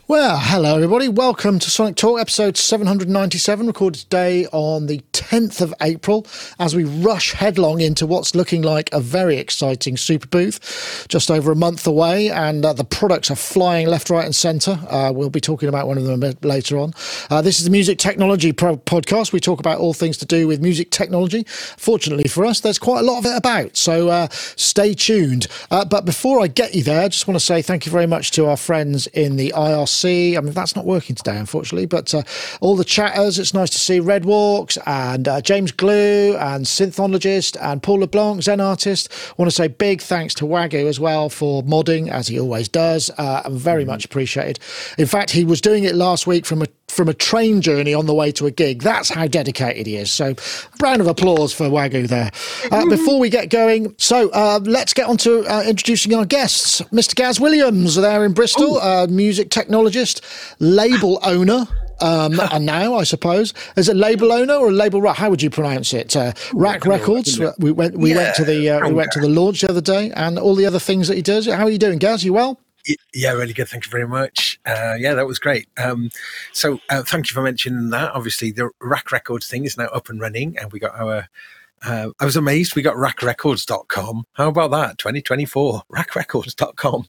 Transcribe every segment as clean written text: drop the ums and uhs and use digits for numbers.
Well, hello everybody. Welcome to Sonic Talk, episode 797, recorded today on the 10th of April, as we rush headlong into what's looking like a very exciting Super Booth, just over a month away, and the products are flying left, right and centre. We'll be talking about one of them a bit later on. This is the Music Technology podcast. We talk about all things to do with music technology. Fortunately for us, there's quite a lot of it about, so stay tuned. But before I get you there, I just want to say thank you very much to our friends in the IRC. I mean, that's not working today, unfortunately, but all the chatters, it's nice to see Red Walks and James Glue and Synthologist and Paul LeBlanc, Zen Artist. I want to say big thanks to Wagyu as well for modding, as he always does, and very much appreciated. In fact, he was doing it last week from a train journey on the way to a gig. That's how dedicated he is. So, round of applause for Wagyu there. Before we get going, so let's get on to introducing our guests. Mr. Gaz Williams there in Bristol, music technologist, label owner. And now, I suppose, is it label owner or label rack? How would you pronounce it? Rack Records. We went to the launch the other day, and all the other things that he does. How are you doing, Gaz? You well? Yeah, really good. Thank you very much. That was great. So thank you for mentioning that. Obviously, the Rack Records thing is now up and running, and we got our. I was amazed we got rackrecords.com. How about that? 2024, rackrecords.com.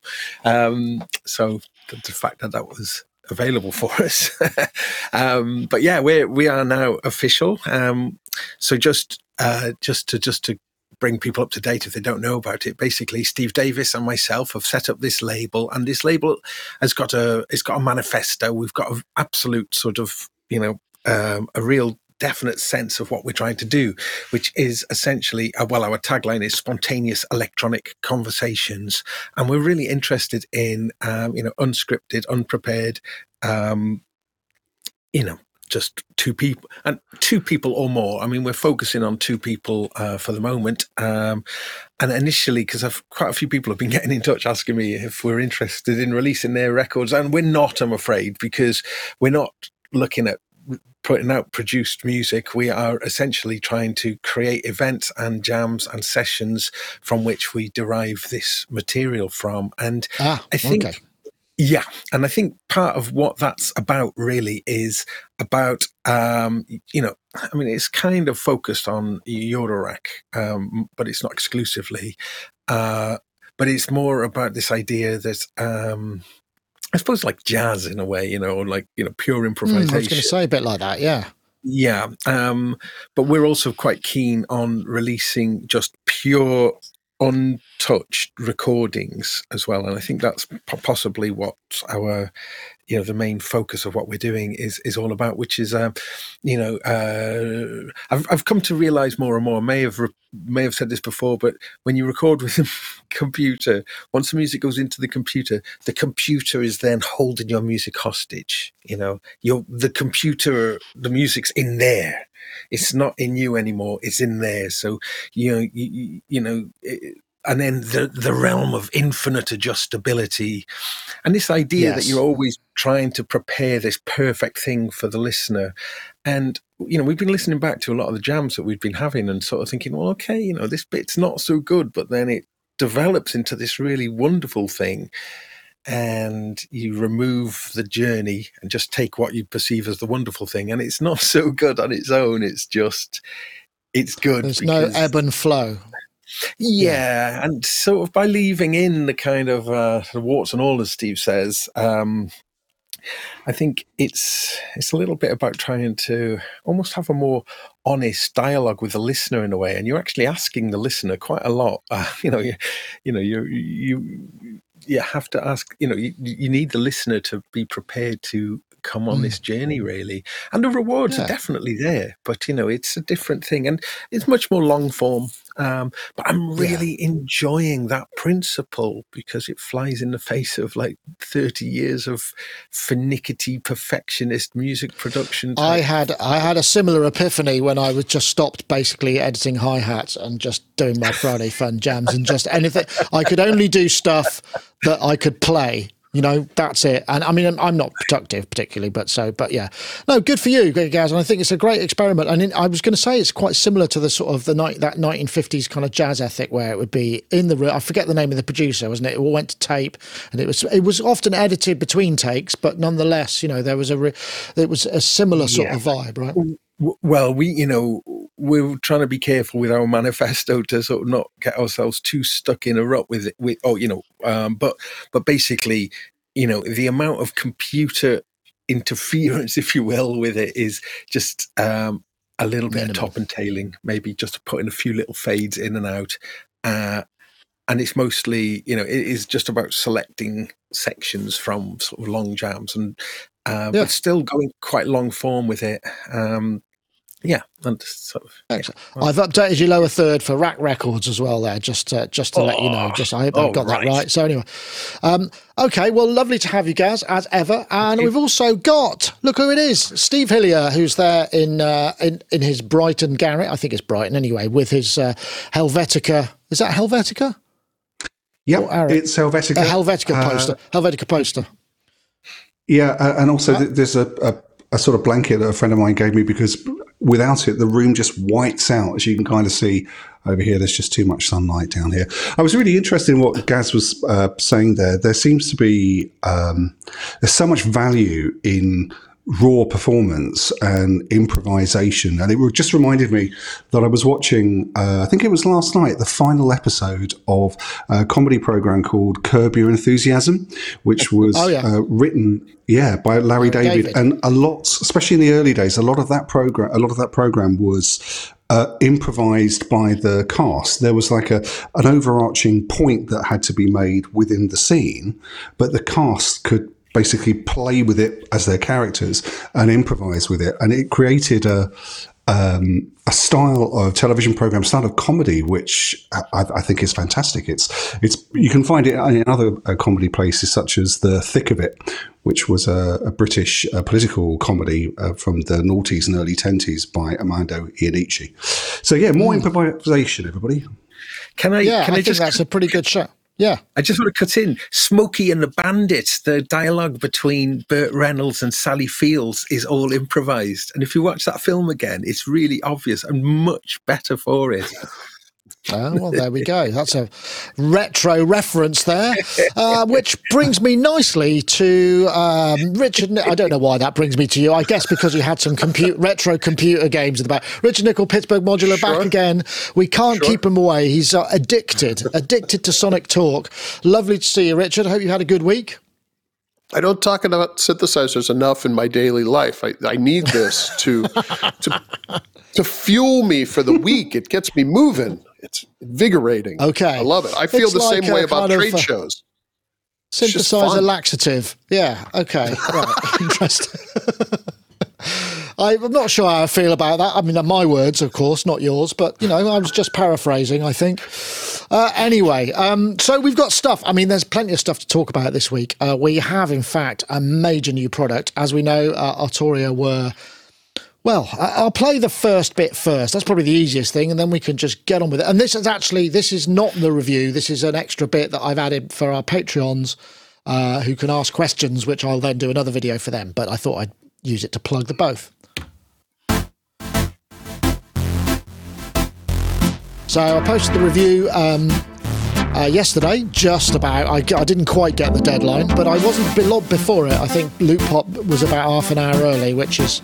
So the fact that was available for us. But yeah, we are now official. So just to bring people up to date if they don't know about it. Basically, Steve Davis and myself have set up this label, and this label has got a manifesto. We've got an absolute sort of, a real definite sense of what we're trying to do, which is essentially, our tagline is spontaneous electronic conversations. And we're really interested in, unscripted, unprepared, just two people or more. I mean, we're focusing on two people for the moment. And initially, because quite a few people have been getting in touch asking me if we're interested in releasing their records. And we're not, I'm afraid, because we're not looking at putting out produced music. We are essentially trying to create events and jams and sessions from which we derive this material from. And I think... Okay. Yeah, and I think part of what that's about really is about, it's kind of focused on Eurorack, but it's not exclusively. But it's more about this idea that, I suppose, like jazz in a way, pure improvisation. I was going to say a bit like that, yeah. Yeah, but we're also quite keen on releasing just pure untouched recordings as well, and I think that's possibly what our the main focus of what we're doing is all about, which is I've come to realize more and more, may have said this before, but when you record with a computer, once the music goes into the computer is then holding your music hostage. The computer, the music's in there. It's not in you anymore. It's in there. So, and then the realm of infinite adjustability and this idea that you're always trying to prepare this perfect thing for the listener. And, we've been listening back to a lot of the jams that we've been having and sort of thinking, well, okay, this bit's not so good, but then it develops into this really wonderful thing. And you remove the journey and just take what you perceive as the wonderful thing. And it's not so good on its own. It's good. There's no ebb and flow. Yeah. And sort of by leaving in the kind of the warts and all, as Steve says, I think it's a little bit about trying to almost have a more honest dialogue with the listener in a way. And you're actually asking the listener quite a lot. You have to ask, you need the listener to be prepared to come on this journey, really. And the rewards are definitely there, but, it's a different thing. And it's much more long form. But I'm really enjoying that principle because it flies in the face of like 30 years of finicky perfectionist music production. I had a similar epiphany when I was just stopped basically editing hi-hats and just doing my Friday fun jams and just anything. I could only do stuff that I could play You know, that's it. And I mean, I'm not productive particularly, but yeah. No, good for you, Gaz. And I think it's a great experiment. And I was going to say it's quite similar to the sort of that 1950s kind of jazz ethic where it would be in the room. I forget the name of the producer, wasn't it? It all went to tape, and it was often edited between takes, but nonetheless, you know, there was it was a similar sort of vibe, right? Well, we're trying to be careful with our manifesto to sort of not get ourselves too stuck in a rut with it. But basically, you know, the amount of computer interference, if you will, with it is just a little bit of top and tailing, maybe just putting a few little fades in and out. And it's mostly, you know, it is just about selecting sections from sort of long jams and but still going quite long form with it. And sort of. Excellent. I've updated your lower third for Rack Records as well there, just to let you know. I hope I've got that right. So anyway, okay, well, lovely to have you, Gaz, as ever. And we've also got, look who it is, Steve Hillier, who's there in his Brighton garret. I think it's Brighton anyway, with his Helvetica. Is that Helvetica? Yeah, it's Helvetica. Helvetica poster. Yeah, and also there's a sort of blanket that a friend of mine gave me because without it, the room just whites out. As you can kind of see over here, there's just too much sunlight down here. I was really interested in what Gaz was saying there. There seems to be, there's so much value in raw performance and improvisation. And it just reminded me that I was watching, I think it was last night, the final episode of a comedy program called Curb Your Enthusiasm, which was written by Larry David. And a lot, especially in the early days, a lot of that program was improvised by the cast. There was like an overarching point that had to be made within the scene, but the cast could basically play with it as their characters and improvise with it. And it created a style of television program, style of comedy, which I think is fantastic. It's you can find it in other comedy places, such as The Thick of It, which was a British political comedy from the noughties and early 10s by Armando Iannucci. So yeah, more improvisation, everybody. I think that's a pretty good show. Yeah. I just want to cut in. Smokey and the Bandit, the dialogue between Burt Reynolds and Sally Fields is all improvised. And if you watch that film again, it's really obvious and much better for it. Oh, well, there we go. That's a retro reference there, which brings me nicely to Richard. I don't know why that brings me to you. I guess because you had some retro computer games in the back. Richard Nicholl, Pittsburgh Modular, back again. We can't keep him away. He's addicted to Sonic Talk. Lovely to see you, Richard. I hope you had a good week. I don't talk about synthesizers enough in my daily life. I need this to fuel me for the week. It gets me moving. It's invigorating. Okay. I love it. I feel the same way about trade shows. Synthesizer laxative. Yeah. Okay. Right. Interesting. I'm not sure how I feel about that. I mean, my words, of course, not yours, but, you know, I was just paraphrasing, I think. Anyway, so we've got stuff. I mean, there's plenty of stuff to talk about this week. We have, in fact, a major new product. As we know, Arturia were... Well, I'll play the first bit first. That's probably the easiest thing, and then we can just get on with it. And this is not the review. This is an extra bit that I've added for our Patreons who can ask questions, which I'll then do another video for them. But I thought I'd use it to plug the both. So I posted the review yesterday, just about. I didn't quite get the deadline, but I wasn't long before it. I think Loop Pop was about half an hour early, which is...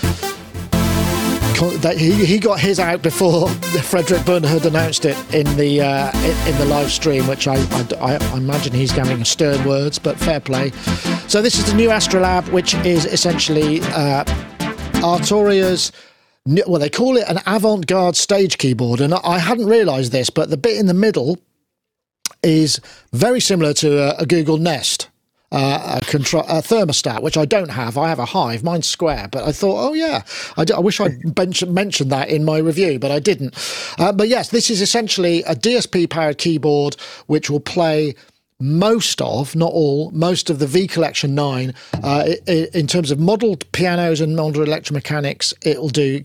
that he got his out before Frederick Bunn had announced it in the live stream, which I imagine he's having stern words, but fair play. So this is the new Astrolab, which is essentially Arturia's, well, they call it an avant-garde stage keyboard, and I hadn't realised this, but the bit in the middle is very similar to a Google Nest. A thermostat, which I don't have. I have a Hive. Mine's square. But I thought, oh yeah, I wish I'd mentioned that in my review, but I didn't. But yes, this is essentially a DSP-powered keyboard which will play most of, not all, most of the V Collection 9, in terms of modelled pianos and modelled electromechanics, it'll do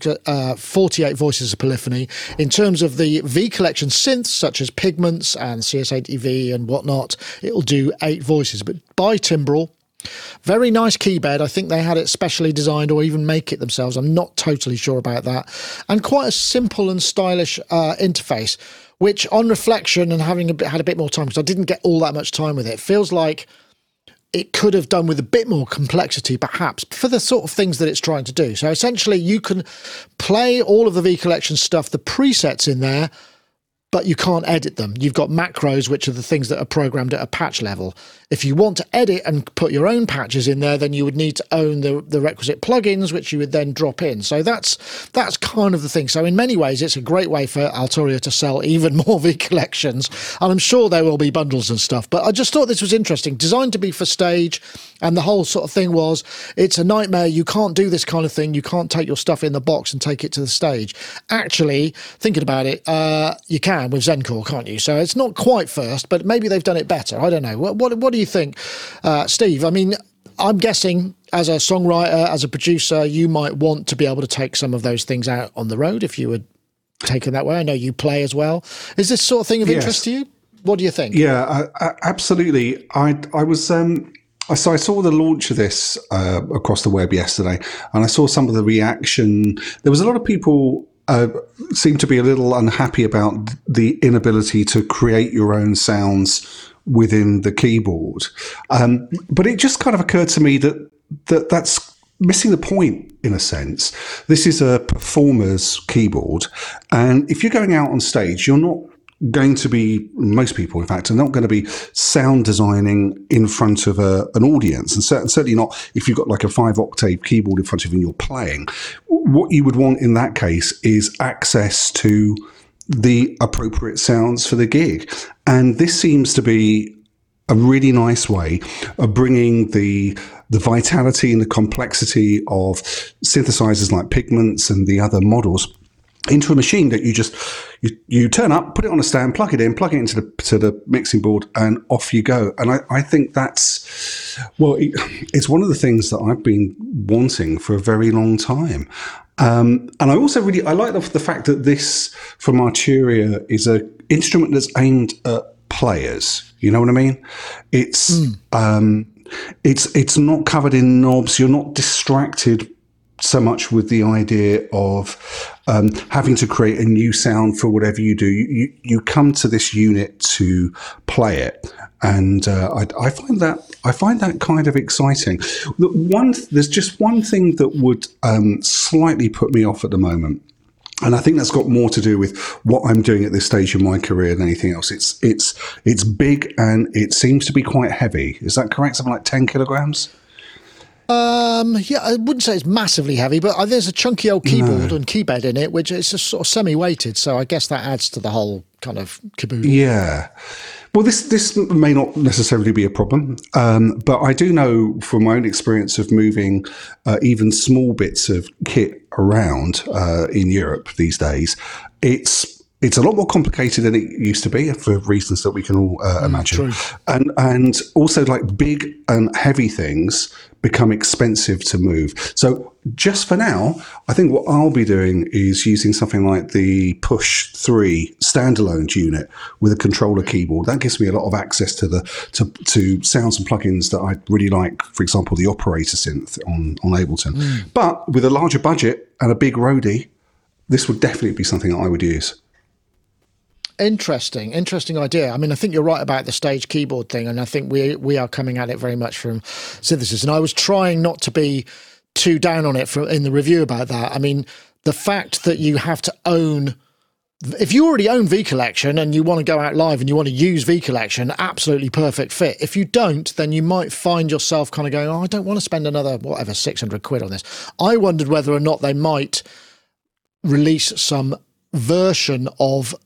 48 voices of polyphony. In terms of the V Collection synths, such as Pigments and CS80V and whatnot, it'll do 8 voices. But by Timbrel, very nice keybed. I think they had it specially designed or even make it themselves. I'm not totally sure about that. And quite a simple and stylish interface, which on reflection and having had a bit more time, because I didn't get all that much time with it, feels like it could have done with a bit more complexity, perhaps, for the sort of things that it's trying to do. So essentially, you can play all of the V Collection stuff, the presets in there, but you can't edit them. You've got macros, which are the things that are programmed at a patch level. If you want to edit and put your own patches in there, then you would need to own the requisite plugins, which you would then drop in. So that's kind of the thing. So in many ways, it's a great way for Alturia to sell even more V Collections. And I'm sure there will be bundles and stuff. But I just thought this was interesting. Designed to be for stage. And the whole sort of thing was, it's a nightmare. You can't do this kind of thing. You can't take your stuff in the box and take it to the stage. Actually, thinking about it, you can with Zencore, can't you? So it's not quite first, but maybe they've done it better. I don't know. What do you think, Steve? I mean, I'm guessing as a songwriter, as a producer, you might want to be able to take some of those things out on the road if you were taken that way. I know you play as well. Is this sort of thing of interest to you? What do you think? Yeah, absolutely. I was. So I saw the launch of this across the web yesterday, and I saw some of the reaction. There was a lot of people seemed to be a little unhappy about the inability to create your own sounds within the keyboard. But it just kind of occurred to me that's missing the point in a sense. This is a performer's keyboard. And if you're going out on stage, you're not going to be, most people in fact, are not going to be sound designing in front of an audience. And certainly not if you've got like a 5-octave keyboard in front of you and you're playing. What you would want in that case is access to the appropriate sounds for the gig. And this seems to be a really nice way of bringing the vitality and the complexity of synthesizers like Pigments and the other models into a machine that you turn up, put it on a stand, plug it into the mixing board, and off you go. And I think that's, well, it's one of the things that I've been wanting for a very long time. And I also I like the fact that this from Arturia is an instrument that's aimed at players. You know what I mean? It's not covered in knobs. You're not distracted so much with the idea of having to create a new sound for whatever you do. You come to this unit to play it, and I find that kind of exciting. There's just one thing that would slightly put me off at the moment, and I think that's got more to do with what I'm doing at this stage in my career than anything else. It's big and it seems to be quite heavy. Is that correct? Something like 10 kilograms? Yeah, I wouldn't say it's massively heavy, but there's a chunky old keyboard and keybed in it, which is just sort of semi-weighted. So I guess that adds to the whole kind of caboodle. Yeah. Well, this may not necessarily be a problem, but I do know from my own experience of moving even small bits of kit around in Europe these days, it's a lot more complicated than it used to be for reasons that we can all imagine. And also, like, big and heavy things become expensive to move. So just for now, I think what I'll be doing is using something like the Push 3 standalone unit with a controller keyboard. That gives me a lot of access to to sounds and plugins that I really like. For example, the Operator synth on Ableton. But with a larger budget and a big roadie, this would definitely be something that I would use. Interesting idea. I mean, I think you're right about the stage keyboard thing, and I think we are coming at it very much from synthesis. And I was trying not to be too down on it in the review about that. I mean, the fact that you have to own, if you already own V Collection and you want to go out live and you want to use V Collection, absolutely perfect fit. If you don't, then you might find yourself kind of going, oh, I don't want to spend another, whatever, 600 quid on this. I wondered whether or not they might release some version of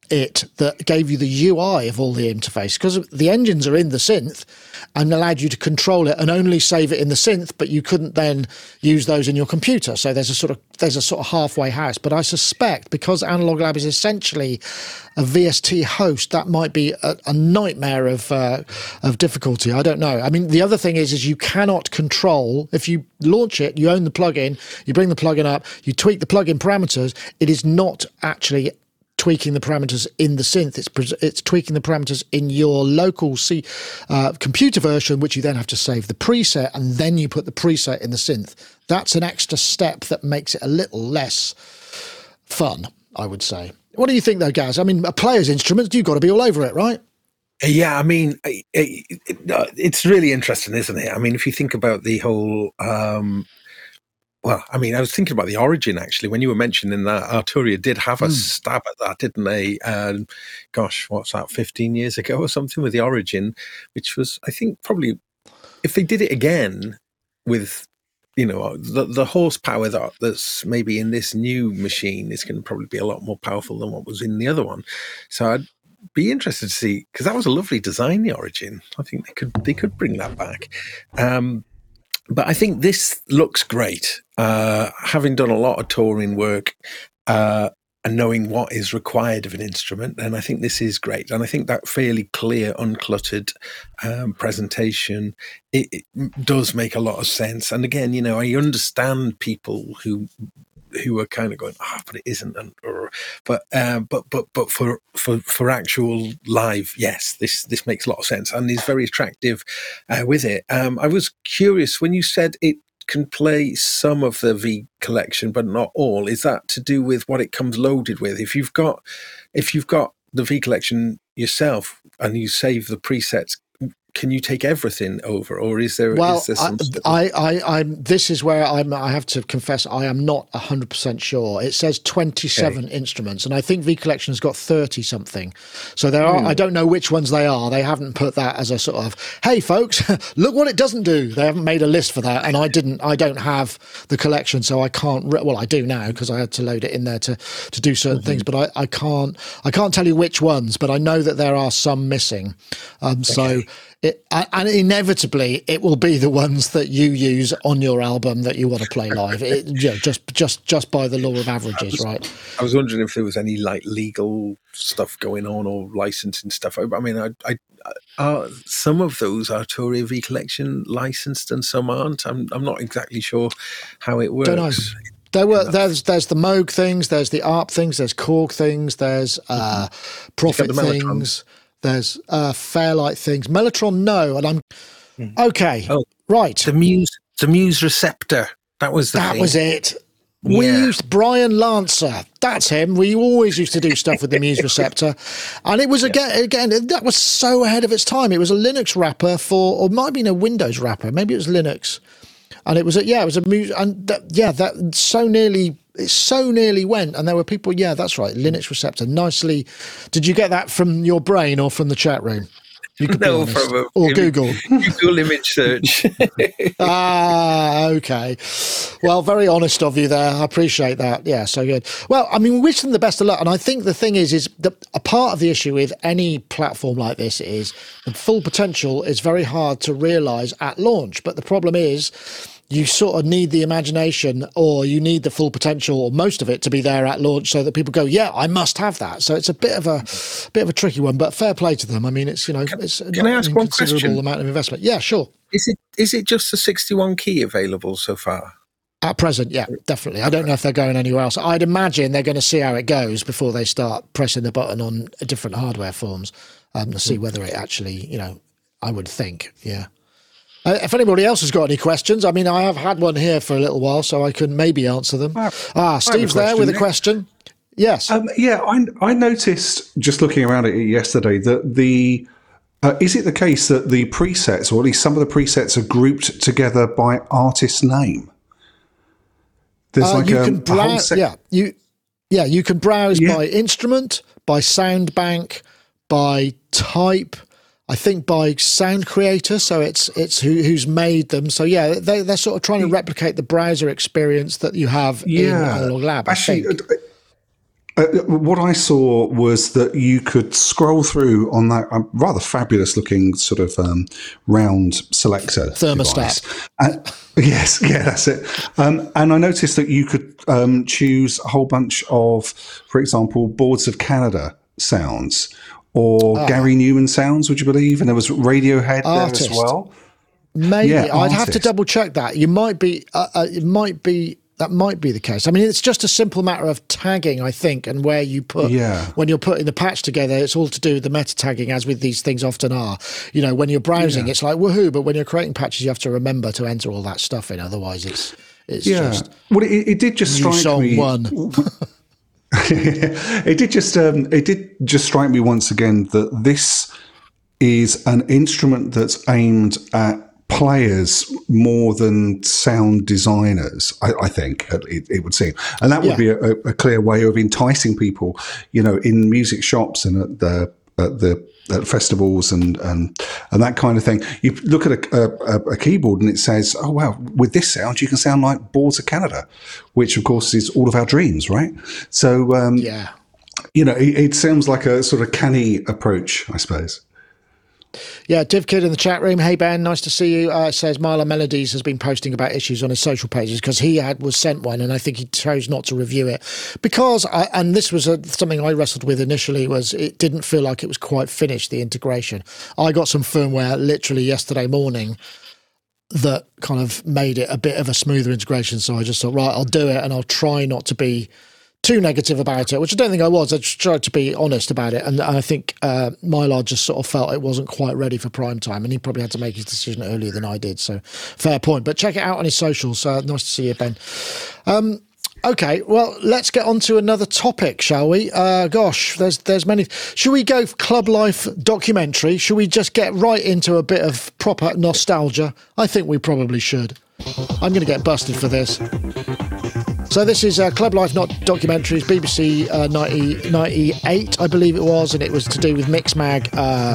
it that gave you the UI of all the interface, because the engines are in the synth and allowed you to control it and only save it in the synth, but you couldn't then use those in your computer. So there's a sort of halfway house. But I suspect because Analog Lab is essentially a VST host, that might be a nightmare of difficulty. I don't know. I mean, the other thing is you cannot control, if you launch it, you own the plugin, you bring the plugin up, you tweak the plugin parameters, it is not actually tweaking the parameters in the synth. It's tweaking the parameters in your local computer version, which you then have to save the preset, and then you put the preset in the synth. That's an extra step that makes it a little less fun, I would say. What do you think, though, Gaz? I mean, a player's instruments, you've got to be all over it, right? Yeah, I mean, it's really interesting, isn't it? I mean, if you think about the whole... well, I mean, I was thinking about the Origin, actually. When you were mentioning that, Arturia did have a stab at that, didn't they? Gosh, what's that, 15 years ago or something with the Origin, which was, I think, probably, if they did it again with, you know, the horsepower that's maybe in this new machine is going to probably be a lot more powerful than what was in the other one. So I'd be interested to see, because that was a lovely design, the Origin. I think they could bring that back. But I think this looks great. Having done a lot of touring work and knowing what is required of an instrument, and I think this is great. And I think that fairly clear, uncluttered presentation, it does make a lot of sense. And again, you know, I understand people who are kind of going, but it isn't. But for actual live, yes, this makes a lot of sense and is very attractive with it. I was curious when you said it can play some of the V collection, but not all. Is that to do with what it comes loaded with? If you've got the V collection yourself and you save the presets, can you take everything over, or is there? Well, is there some this is where I have to confess I am not 100% sure. It says 27 instruments, and I think V Collection has got 30 something. So there are. I don't know which ones they are. They haven't put that as a sort of, hey folks, look what it doesn't do. They haven't made a list for that, and I don't have the collection, so I can't. Well, I do now because I had to load it in there to do certain things, but I can't tell you which ones. But I know that there are some missing. So. And inevitably, it will be the ones that you use on your album that you want to play live. Just by the law of averages, right? I was wondering if there was any like legal stuff going on or licensing stuff. I mean, some of those Arturia V Collection licensed and some aren't. I'm not exactly sure how it works. Don't know. There's the Moog things, there's the ARP things, there's Korg things, there's Prophet things. There's Fairlight things. Mellotron, no. And I'm okay. Oh, right. The Muse Receptor. That was the thing. That was it. We used Brian Lancer. That's him. We always used to do stuff with the Muse Receptor. And it was, again, that was so ahead of its time. It was a Linux wrapper or it might have been a Windows wrapper. Maybe it was Linux. And it was a Muse. And that so nearly went. And there were people, that's right, Linux Receptor. Nicely. Did you get that from your brain or from the chat room? You could no, from Google. Google image search. Okay. Well, very honest of you there. I appreciate that. Yeah, so good. Well, I mean, we wish them the best of luck. And I think the thing is that a part of the issue with any platform like this is the full potential is very hard to realise at launch. But the problem is you sort of need the imagination or you need the full potential or most of it to be there at launch so that people go, yeah, I must have that. So it's a bit of a tricky one, but fair play to them. I mean, it's, can I ask one question? Amount of investment. Yeah, sure. Is it just the 61 key available so far? At present, yeah, definitely. I don't know if they're going anywhere else. I'd imagine they're going to see how it goes before they start pressing the button on different hardware forms to see whether it actually, I would think, yeah. If anybody else has got any questions, I mean, I have had one here for a little while, so I can maybe answer them. Steve's there with a question. Yes. I noticed, just looking around at it yesterday, that is it the case that the presets, or at least some of the presets, are grouped together by artist name? There's like you can browse, you can browse by instrument, by sound bank, by type, I think by sound creator, so it's who's made them. So they're sort of trying to replicate the browser experience that you have in Analog Lab. Actually, What I saw was that you could scroll through on that rather fabulous looking sort of round selector thermostat. Yes, yeah, that's it. And I noticed that you could choose a whole bunch of, for example, Boards of Canada sounds or Gary Newman sounds, would you believe? And there was Radiohead artist there as well. Maybe Yeah, I'd have to double check that. You might be. It might be. That might be the case. I mean, it's just a simple matter of tagging, I think, and where you put when you're putting the patch together. It's all to do with the meta tagging, as with these things often are. You know, when you're browsing, it's like woohoo, but when you're creating patches, you have to remember to enter all that stuff in. Otherwise, it's just. Well, it did just strike song me. One. It did just strike me once again that this is an instrument that's aimed at players more than sound designers, I think it would seem, and that would be a clear way of enticing people, you know, in music shops and at festivals and that kind of thing. You look at a keyboard and it says, "Oh wow, with this sound you can sound like Boards of Canada," which of course is all of our dreams, right? So you know, it sounds like a sort of canny approach, I suppose. Yeah, Div Kid in the chat room. Hey Ben, nice to see you. Says Milo Melodies has been posting about issues on his social pages because he was sent one, and I think he chose not to review it because, and this was something I wrestled with initially, was it didn't feel like it was quite finished, the integration. I got some firmware literally yesterday morning that kind of made it a bit of a smoother integration, so I just thought, right, I'll do it, and I'll try not to be too negative about it, which I don't think I was. I just tried to be honest about it, and I think Mylard just sort of felt it wasn't quite ready for prime time, and he probably had to make his decision earlier than I did, so fair point. But check it out on his socials. Nice to see you, Ben. Okay, well, let's get on to another topic, shall we? Gosh, there's many. Should we go Club Life documentary? Should we just get right into a bit of proper nostalgia? I think we probably should. I'm going to get busted for this. So this is Club Life Not Documentaries, BBC 1998, I believe it was, and it was to do with Mixmag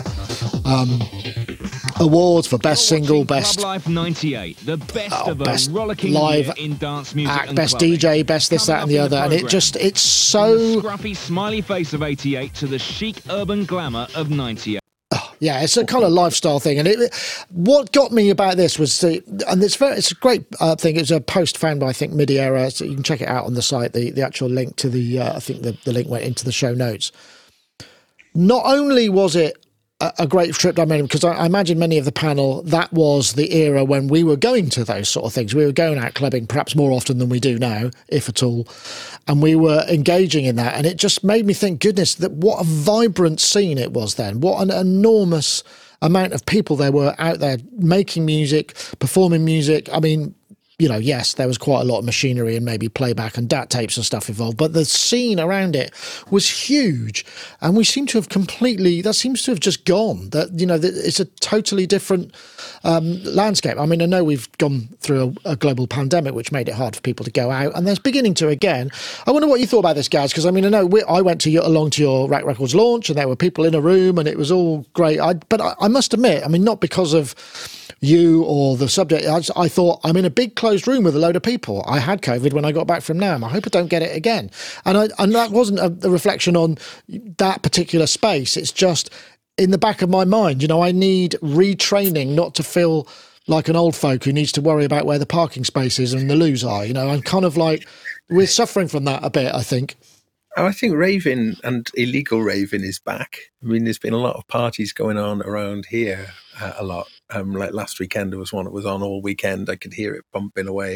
awards for best single, best Club Life 98, the best of a best rollicking live year in dance music act, and best clubbing. DJ, best this, that, and the other, and it's so From the scruffy smiley face of 88 to the chic urban glamour of 98. Yeah, it's a kind of lifestyle thing, and what got me about this was it's a great thing. It was a post found by, I think, Mid-Era, so you can check it out on the site. The actual link to I think the link went into the show notes. Not only was it a great trip down memory, because I imagine many of the panel, that was the era when we were going to those sort of things. We were going out clubbing perhaps more often than we do now, if at all, and we were engaging in that, and it just made me think, goodness, that what a vibrant scene it was then. What an enormous amount of people there were out there making music, performing music. I mean, you know, yes, there was quite a lot of machinery and maybe playback and DAT tapes and stuff involved, but the scene around it was huge, and that seems to have just gone. That, you know, it's a totally different landscape. I mean, I know we've gone through a global pandemic, which made it hard for people to go out, and there's beginning to again. I wonder what you thought about this, guys, because I mean, I know I went along to your Rack Records launch, and there were people in a room, and it was all great. But I must admit, I mean, not because of you or the subject, I thought, I'm in a big closed room with a load of people. I had COVID when I got back from NAMM. I hope I don't get it again. And that wasn't a reflection on that particular space. It's just in the back of my mind, you know, I need retraining not to feel like an old folk who needs to worry about where the parking spaces and the loos are. You know, I'm kind of like, we're suffering from that a bit, I think. Oh, I think raving and illegal raving is back. I mean, there's been a lot of parties going on around here a lot. Like last weekend, there was one that was on all weekend. I could hear it bumping away.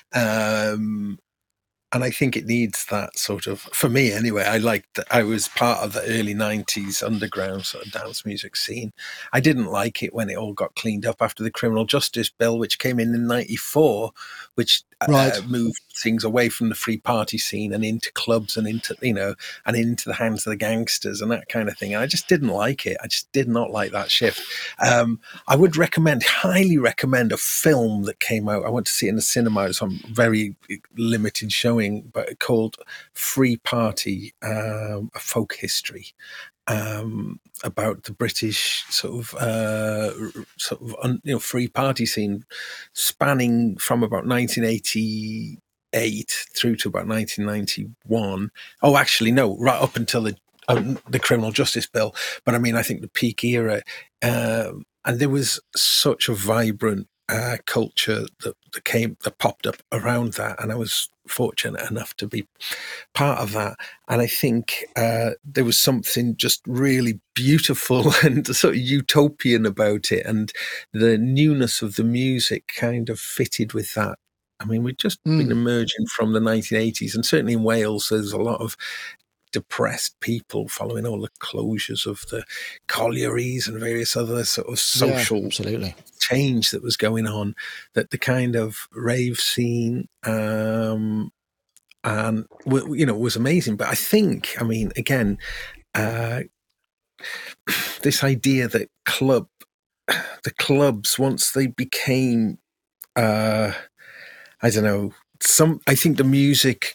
And I think it needs that sort of, for me anyway, I was part of the early 90s underground sort of dance music scene. I didn't like it when it all got cleaned up after the Criminal Justice Bill, which came in 94, which moved things away from the free party scene and into clubs and into, you know, and into the hands of the gangsters and that kind of thing. And I just didn't like it. I just did not like that shift. I would highly recommend a film that came out. I went to see it in the cinema. It's on very limited showing, but called Free Party, a folk history. About the British sort of free party scene, spanning from about 1980 1988 through to about 1991. Oh, actually, no, right up until the criminal justice bill. But I mean, I think the peak era, and there was such a vibrant culture that popped up around that, and I was fortunate enough to be part of that. And I think there was something just really beautiful and sort of utopian about it, and the newness of the music kind of fitted with that. I mean, we'd just been emerging from the 1980s, and certainly in Wales, there's a lot of depressed people following all the closures of the collieries and various other sort of social change that was going on, that the kind of rave scene and was amazing. But I think, I mean, again, this idea that the clubs, once they became I don't know, I think the music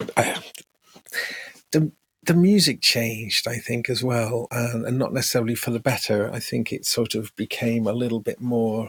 the music changed, I think, as well, and not necessarily for the better. I think it sort of became a little bit more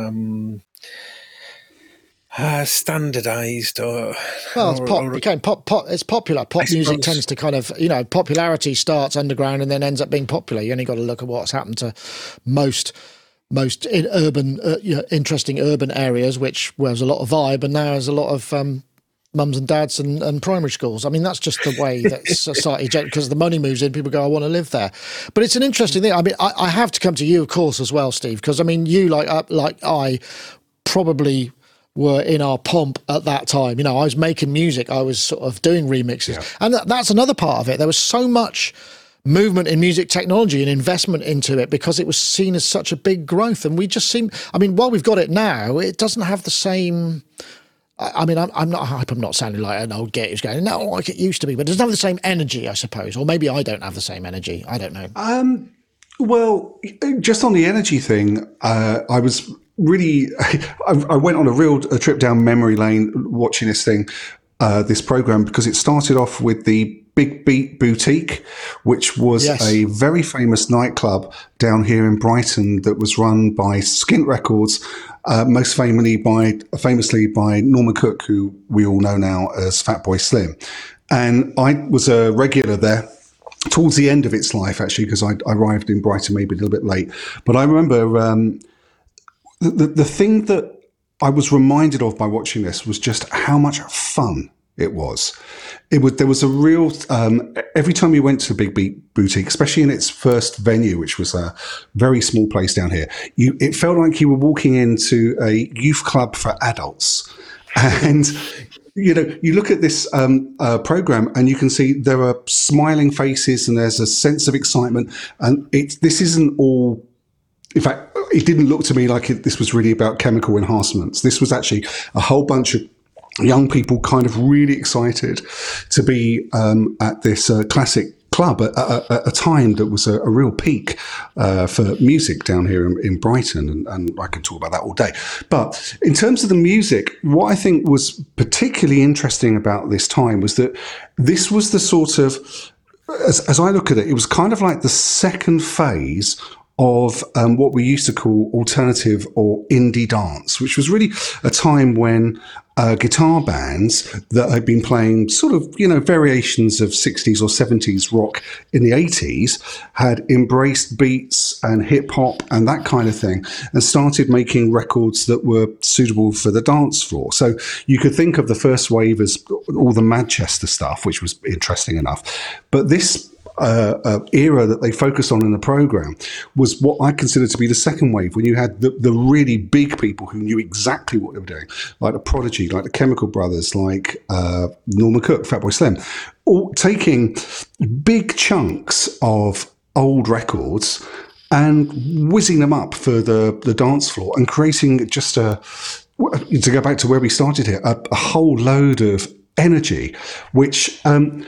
standardized, became pop. It's popular. Pop music tends to kind of, popularity starts underground and then ends up being popular. You only got to look at what's happened to most in urban, interesting urban areas, which was a lot of vibe, and now there's a lot of mums and dads and primary schools. I mean, that's just the way that society, because the money moves in, people go, I want to live there. But it's an interesting thing. I mean, I have to come to you, of course, as well, Steve, because I mean, you like I probably were in our pomp at that time. I was making music, I was sort of doing remixes, and that's another part of it. There was so much movement in music technology and investment into it because it was seen as such a big growth, and we just seem, I mean, while we've got it now, it doesn't have the same. I mean, I'm not sounding like an old git who's going, no, like it used to be, but it doesn't have the same energy, I suppose. Or maybe I don't have the same energy. I don't know. Well, just on the energy thing, I was really, I went on a trip down memory lane watching this thing, this program, because it started off with the Big Beat Boutique, which was a very famous nightclub down here in Brighton that was run by Skint Records, most famously by Norman Cook, who we all know now as Fatboy Slim. And I was a regular there towards the end of its life, actually, because I arrived in Brighton maybe a little bit late. But I remember the thing that I was reminded of by watching this was just how much fun it was. There was a real, every time you went to the Big Beat Boutique, especially in its first venue, which was a very small place down here, it felt like you were walking into a youth club for adults. And, you look at this program and you can see there are smiling faces and there's a sense of excitement. And this isn't all, in fact, it didn't look to me like this was really about chemical enhancements. This was actually a whole bunch of young people kind of really excited to be at this classic club at a time that was a real peak for music down here in Brighton, and I can talk about that all day. But in terms of the music, what I think was particularly interesting about this time was that this was the sort of, as I look at it, it was kind of like the second phase of what we used to call alternative or indie dance, which was really a time when guitar bands that had been playing sort of, variations of 60s or 70s rock in the 80s had embraced beats and hip hop and that kind of thing and started making records that were suitable for the dance floor. So you could think of the first wave as all the Manchester stuff, which was interesting enough. But this era that they focused on in the program was what I consider to be the second wave, when you had the really big people who knew exactly what they were doing, like the Prodigy, like the Chemical Brothers, like Norman Cook, Fatboy Slim, all taking big chunks of old records and whizzing them up for the dance floor and creating just to go back to where we started here, a whole load of energy, which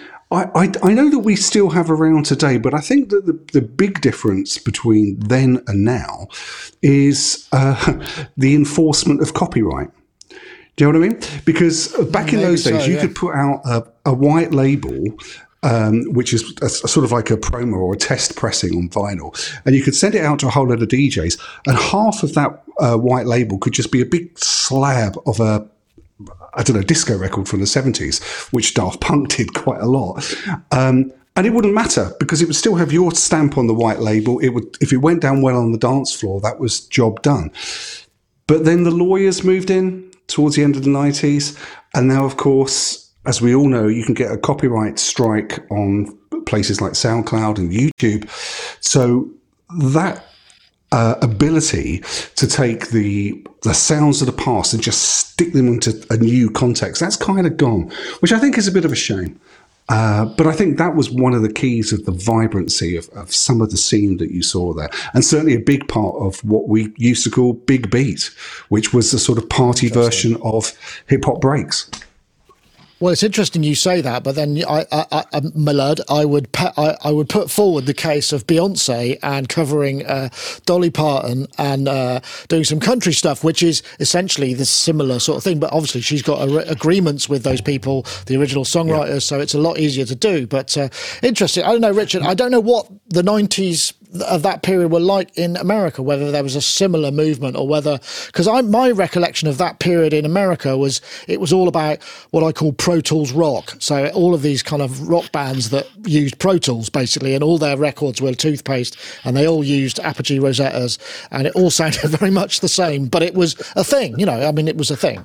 I know that we still have around today, but I think that the big difference between then and now is the enforcement of copyright. Do you know what I mean? Because back in those days, you could put out a white label, which is sort of like a promo or a test pressing on vinyl, and you could send it out to a whole load of DJs, and half of that white label could just be a big slab of a I don't know, disco record from the 70s, which Daft Punk did quite a lot. And it wouldn't matter because it would still have your stamp on the white label. It would, if it went down well on the dance floor, that was job done. But then the lawyers moved in towards the end of the 90s. And now, of course, as we all know, you can get a copyright strike on places like SoundCloud and YouTube. So that ability to take the sounds of the past and just stick them into a new context, that's kind of gone, which I think is a bit of a shame. But I think that was one of the keys of the vibrancy of some of the scene that you saw there. And certainly a big part of what we used to call Big Beat, which was the sort of party version of hip-hop breaks. Well, it's interesting you say that, but then Millard, I would put forward the case of Beyonce and covering Dolly Parton and doing some country stuff, which is essentially the similar sort of thing. But obviously, she's got agreements with those people, the original songwriters, so it's a lot easier to do. But interesting. I don't know, Richard. I don't know what the 90s of that period were like in America, whether there was a similar movement or whether, because my recollection of that period in America was it was all about what I call Pro Tools rock. So all of these kind of rock bands that used Pro Tools basically, and all their records were toothpaste, and they all used Apogee Rosettas, and it all sounded very much the same, but it was a thing, it was a thing.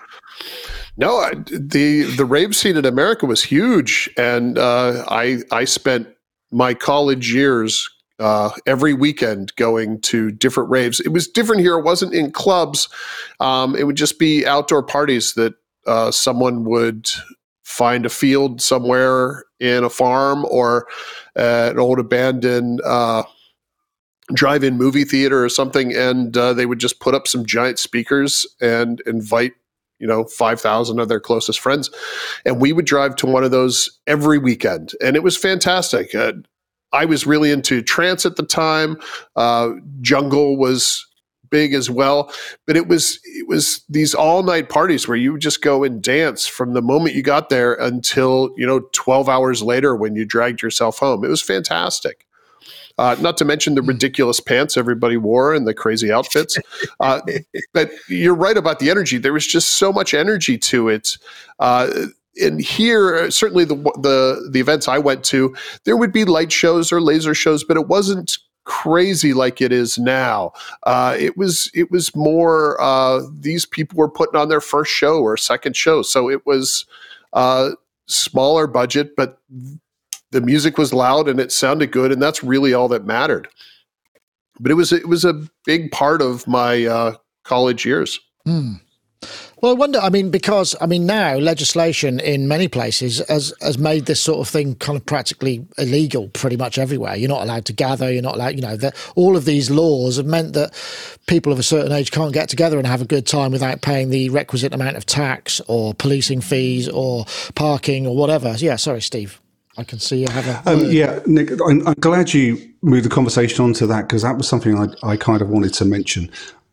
No, the rave scene in America was huge, and I spent my college years every weekend going to different raves. It was different here. It wasn't in clubs. It would just be outdoor parties that someone would find a field somewhere in a farm or an old abandoned drive-in movie theater or something, and they would just put up some giant speakers and invite 5,000 of their closest friends. And we would drive to one of those every weekend, and it was fantastic. I was really into trance at the time. Jungle was big as well, but it was these all-night parties where you would just go and dance from the moment you got there until 12 hours later when you dragged yourself home. It was fantastic. Not to mention the ridiculous pants everybody wore and the crazy outfits. But you're right about the energy. There was just so much energy to it. And here, certainly the events I went to, there would be light shows or laser shows, but it wasn't crazy like it is now. It was more these people were putting on their first show or second show, so it was smaller budget, but the music was loud and it sounded good, and that's really all that mattered. But it was a big part of my college years. Mm. Well, I wonder, because now legislation in many places has made this sort of thing kind of practically illegal pretty much everywhere. You're not allowed to gather. You're not allowed, all of these laws have meant that people of a certain age can't get together and have a good time without paying the requisite amount of tax or policing fees or parking or whatever. Yeah, sorry, Steve. I can see you have a... yeah, Nick, I'm glad you moved the conversation onto that because that was something I kind of wanted to mention.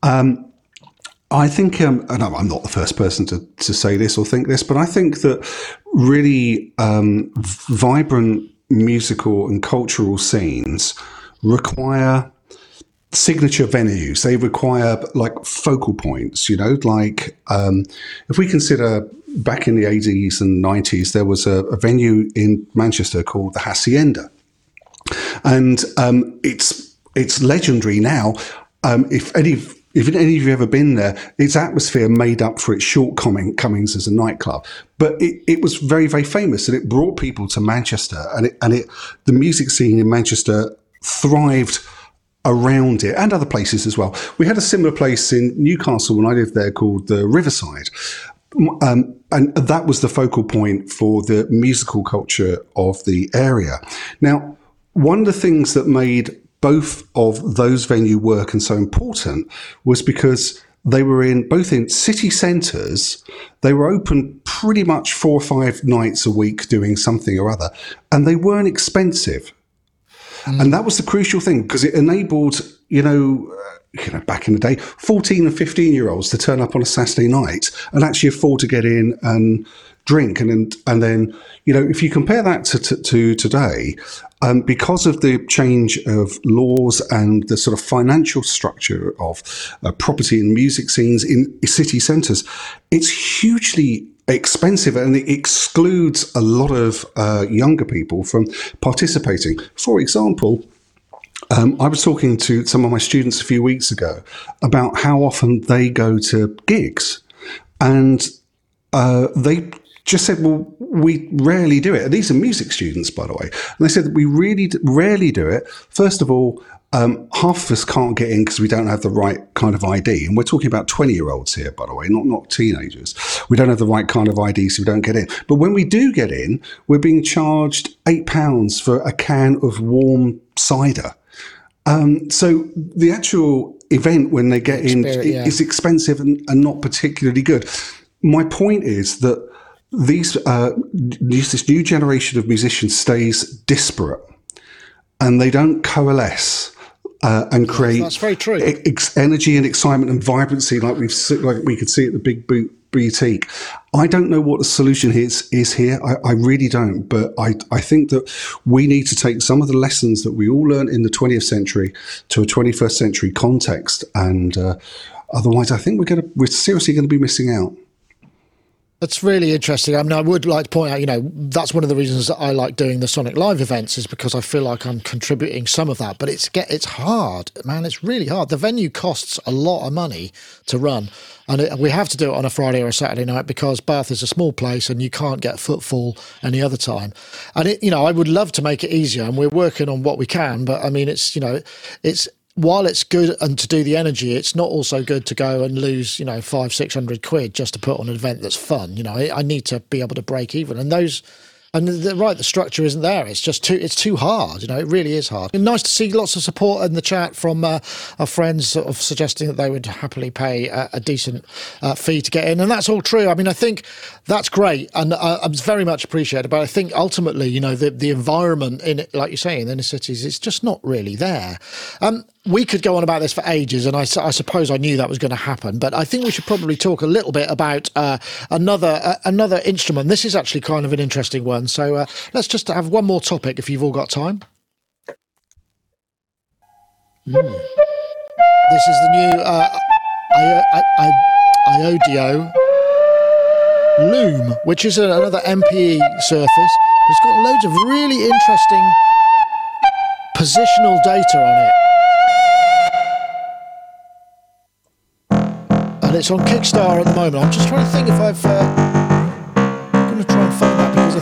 I think, and I'm not the first person to say this or think this, but I think that really vibrant musical and cultural scenes require signature venues. They require focal points, if we consider back in the 80s and 90s, there was a venue in Manchester called the Hacienda. And it's legendary now. If any of you have ever been there, its atmosphere made up for its shortcomings as a nightclub. But it was very, very famous, and it brought people to Manchester. And the music scene in Manchester thrived around it, and other places as well. We had a similar place in Newcastle when I lived there called the Riverside. And that was the focal point for the musical culture of the area. Now, one of the things that made both of those venues work and so important was because they were both in city centres. They were open pretty much 4 or 5 nights a week doing something or other, and they weren't expensive. And that was the crucial thing because it enabled, back in the day, 14 and 15-year-olds to turn up on a Saturday night and actually afford to get in and drink. And then if you compare that to today, because of the change of laws and the sort of financial structure of property and music scenes in city centres, it's hugely expensive, and it excludes a lot of younger people from participating. For example, I was talking to some of my students a few weeks ago about how often they go to gigs, and they just said, well, we rarely do it. And these are music students, by the way. And they said that we really rarely do it. First of all, half of us can't get in because we don't have the right kind of ID. And we're talking about 20-year-olds here, by the way, not teenagers. We don't have the right kind of ID, so we don't get in. But when we do get in, we're being charged £8 for a can of warm cider. So the actual event when they get in is expensive and not particularly good. My point is that this new generation of musicians stays disparate, and they don't coalesce and create that's very true. Energy and excitement and vibrancy like we could see at the Big Boot Boutique. I don't know what the solution is here. I really don't. But I think that we need to take some of the lessons that we all learned in the 20th century to a 21st century context, and otherwise, I think we're seriously going to be missing out. That's really interesting. I mean, I would like to point out, that's one of the reasons that I like doing the Sonic Live events, is because I feel like I'm contributing some of that. But it's hard, man. It's really hard. The venue costs a lot of money to run, and we have to do it on a Friday or a Saturday night because Bath is a small place and you can't get footfall any other time. And I would love to make it easier, and we're working on what we can. But I mean, it's while it's good and to do the energy, it's not also good to go and lose, £500-600 quid just to put on an event that's fun. I need to be able to break even, and the structure isn't there. It's just it's too hard. It really is hard. And nice to see lots of support in the chat from our friends sort of suggesting that they would happily pay a decent fee to get in, and that's all true. I mean, I think that's great, and it's very much appreciated. But I think ultimately, the environment in it, like you say, in the inner cities, it's just not really there. We could go on about this for ages, and I suppose I knew that was going to happen. But I think we should probably talk a little bit about another instrument. This is actually kind of an interesting one. So let's just have one more topic, if you've all got time. This is the new Iodio Loom, which is another MPE surface. It's got loads of really interesting positional data on it. And it's on Kickstarter at the moment. I'm just trying to think if I'm going to try and find that, because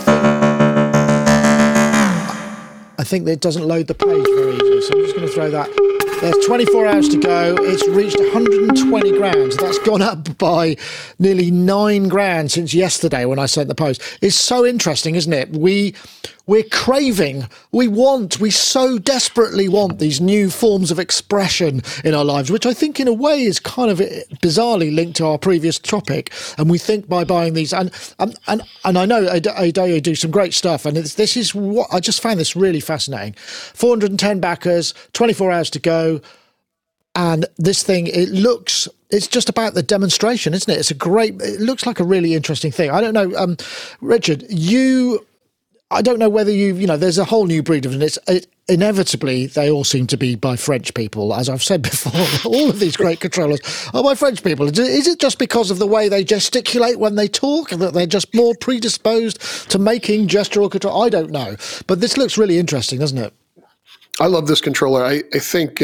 I think that it doesn't load the page very easily. So I'm just going to throw that. There's 24 hours to go. It's reached 120 grand. That's gone up by nearly 9 grand since yesterday when I sent the post. It's so interesting, isn't it? We're craving, we so desperately want these new forms of expression in our lives, which I think in a way is kind of bizarrely linked to our previous topic. And we think by buying these, and I know Iodio do some great stuff, and this is what I just found this really fascinating. 410 backers, 24 hours to go. And this thing, it's just about the demonstration, isn't it? It looks like a really interesting thing. I don't know, Richard, I don't know whether there's a whole new breed of it. Inevitably, they all seem to be by French people. As I've said before, all of these great controllers are by French people. Is it just because of the way they gesticulate when they talk, that they're just more predisposed to making gestural control? I don't know. But this looks really interesting, doesn't it? I love this controller. I think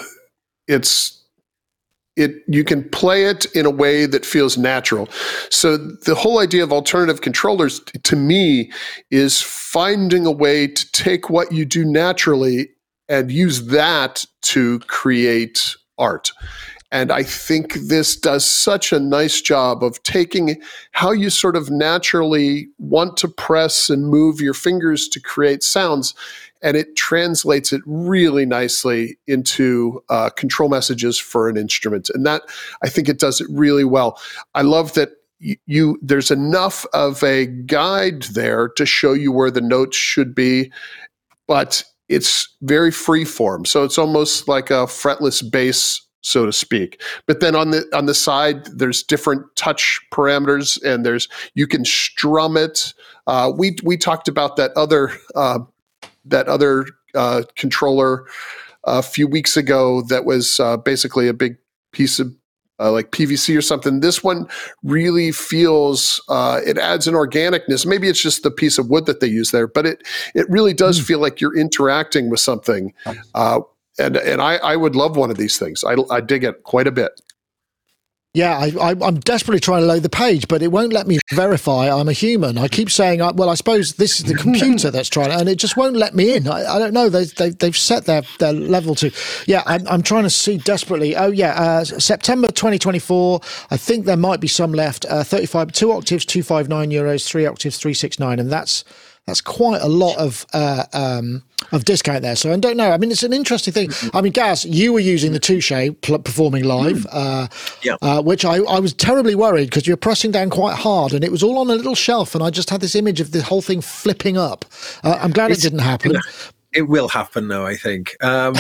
you can play it in a way that feels natural. So the whole idea of alternative controllers, to me, is finding a way to take what you do naturally and use that to create art. And I think this does such a nice job of taking how you sort of naturally want to press and move your fingers to create sounds, and it translates it really nicely into control messages for an instrument. And that, I think it does it really well. I love that there's enough of a guide there to show you where the notes should be, but it's very free form. So it's almost like a fretless bass, so to speak. But then on the side, there's different touch parameters, and you can strum it. We talked about that other controller a few weeks ago that was basically a big piece of like PVC or something. This one really feels, it adds an organicness. Maybe it's just the piece of wood that they use there, but it really does feel like you're interacting with something. And I would love one of these things. I dig it quite a bit. Yeah, I'm desperately trying to load the page, but it won't let me verify I'm a human. I keep saying, well, I suppose this is the computer that's trying to, and it just won't let me in. I don't know. They've set their level to. Yeah, I'm trying to see desperately. Oh, yeah, September 2024. I think there might be some left. 35, 2 octaves, 259 euros, 3 octaves, 369, and that's quite a lot of discount there. So I don't know. I mean, it's an interesting thing. I mean, Gaz, you were using the Touche performing live, which I was terribly worried because you were pressing down quite hard and it was all on a little shelf and I just had this image of the whole thing flipping up. I'm glad it didn't happen. It will happen though, I think.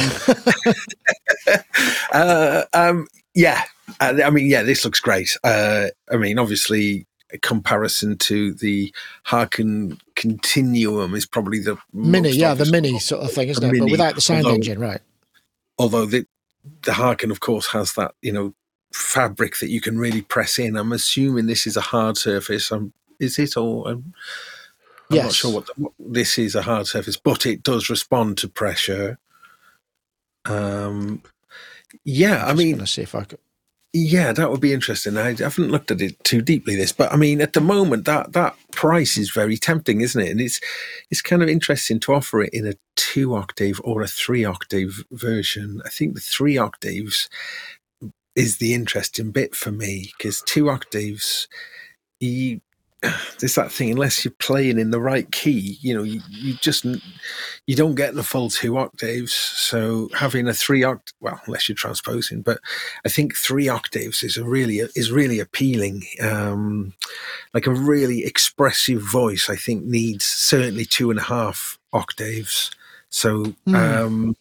Yeah. I mean, yeah, this looks great. I mean, obviously, comparison to the Harken Continuum is probably the mini, the mini sort of thing, isn't it? Mini, but without the sound engine, right? Although the Harken, of course, has that fabric that you can really press in. I'm assuming this is a hard surface. Is it? Or I'm not sure what this is. A hard surface, but it does respond to pressure. Yeah, I mean, let's see if I could. Yeah, that would be interesting. I haven't looked at it too deeply, but I mean, at the moment, that price is very tempting, isn't it? And it's kind of interesting to offer it in a 2 octave or a 3 octave version. I think the 3 octaves is the interesting bit for me because 2 octaves, there's that thing, unless you're playing in the right key, you don't get the full 2 octaves. So having a 3 octave, well, unless you're transposing, but I think 3 octaves is really appealing. Like a really expressive voice, I think needs certainly 2.5 octaves. So, I'm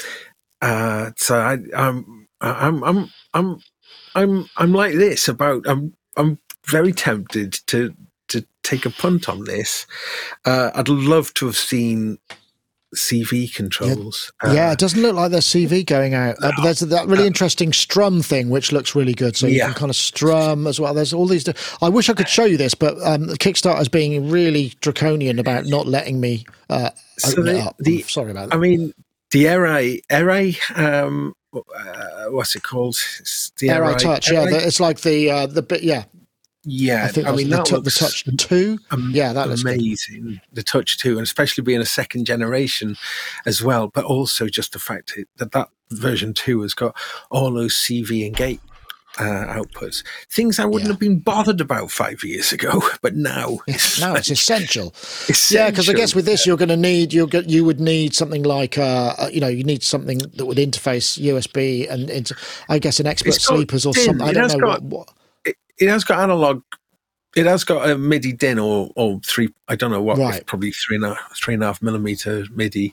like this about, I'm very tempted to take a punt on this. I'd love to have seen CV controls. Yeah, it doesn't look like there's CV going out. But there's that really interesting strum thing, which looks really good. So you can kind of strum as well. There's all these. I wish I could show you this, but Kickstarter's being really draconian about not letting me open it up. Sorry about that. I mean, the Arai, what's it called? It's the Arai Touch. Yeah, it's like the bit. Yeah. Yeah, I think the Touch 2. Yeah, that looks amazing. Good. The Touch 2, and especially being a second generation as well, but also just the fact that version 2 has got all those CV and gate outputs. Things I wouldn't have been bothered about 5 years ago, but now it's essential. Yeah, because I guess with this you're going to need you would need something like you need something that would interface USB and into, I guess, an expert sleepers or something. I don't know what. It has got analog. It has got a MIDI DIN or 3. I don't know what. Right. Probably 3.5 millimeter MIDI.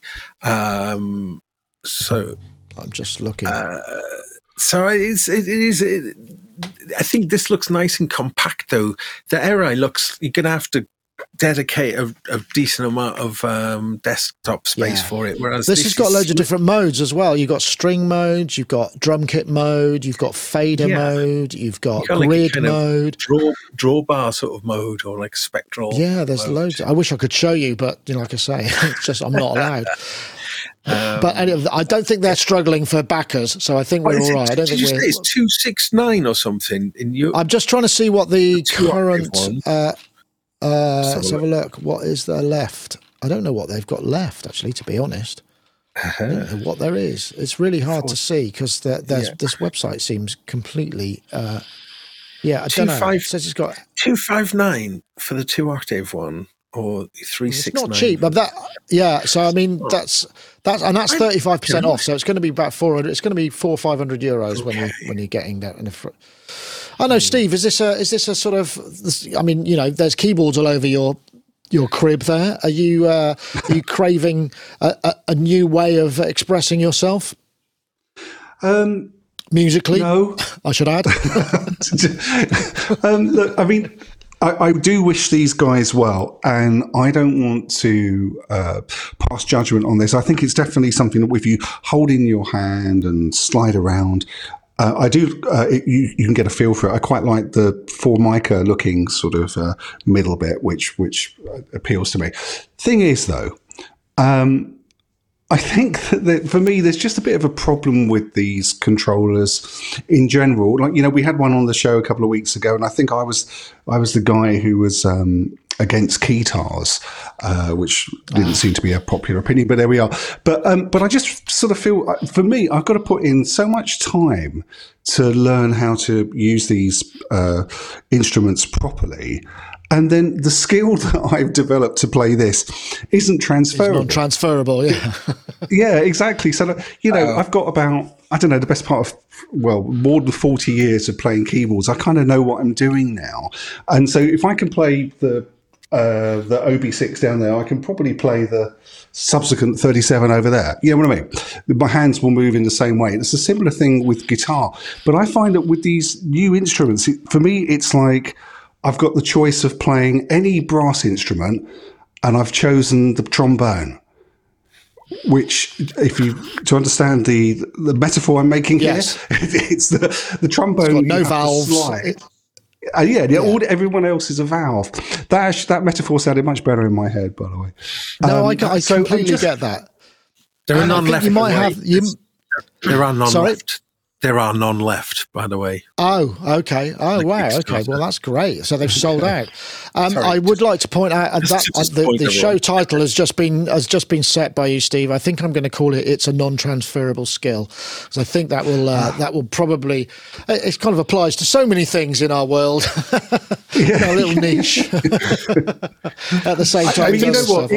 So I'm just looking. So it is. I think this looks nice and compact, though. The Arai looks. You're gonna have to dedicate a decent amount of desktop space for it. Whereas this has got loads of different modes as well. You've got string modes, you've got drum kit mode, you've got fader mode, you've got grid like mode, drawbar sort of mode, or like spectral. Yeah, there's loads. I wish I could show you, but like I say, it's just I'm not allowed. But I don't think they're struggling for backers, so I think we're all right. I don't think it's 269 or something in Europe. I'm just trying to see what the current. Let's have a look. What is there left? I don't know what they've got left, actually, to be honest. I don't know what there is. It's really hard to see because this website seems completely. I don't know. It says it's got 259 for the 2 octave one, or 369. It's not cheap, but so I mean that's 35% off. So it's going to be about 400. It's going to be 400 or 500 euros when you're getting that. I know, Steve. Is this a sort of? I mean, there's keyboards all over your crib. There, are you craving a new way of expressing yourself? Musically, no. I should add. Look, I mean, I do wish these guys well, and I don't want to pass judgment on this. I think it's definitely something that if you hold in your hand and slide around, you can get a feel for it. I quite like the Formica looking sort of middle bit, which appeals to me. Thing is, though, I think that for me, there's just a bit of a problem with these controllers in general. Like, we had one on the show a couple of weeks ago, and I think I was the guy who was against keytars, which didn't seem to be a popular opinion, but there we are. But I just sort of feel, for me, I've got to put in so much time to learn how to use these instruments properly. And then the skill that I've developed to play this isn't transferable. It's non-transferable, yeah. Yeah, exactly. So, I've got about, I don't know, the best part of, more than 40 years of playing keyboards. I kind of know what I'm doing now. And so if I can play the OB6 down there, I can probably play the subsequent 37 over there. You know what I mean? My hands will move in the same way. It's a similar thing with guitar. But I find that with these new instruments, for me, it's like I've got the choice of playing any brass instrument, and I've chosen the trombone. Which, to understand the metaphor I'm making here, it's the trombone. It's got no valves. Everyone else is a valve. That metaphor sounded much better in my head, by the way. No, I completely get that. There are none left. You might have There are none Sorry? left. There are none left, by the way. Oh, okay. Oh, wow. Okay. Well, that's great. So they've sold out. I would like to point out that the show title has just been set by you, Steve. I think I'm going to call it "It's a Non-Transferable Skill," because I think that will probably it kind of applies to so many things in our world, in our little niche. At the same time, you know what?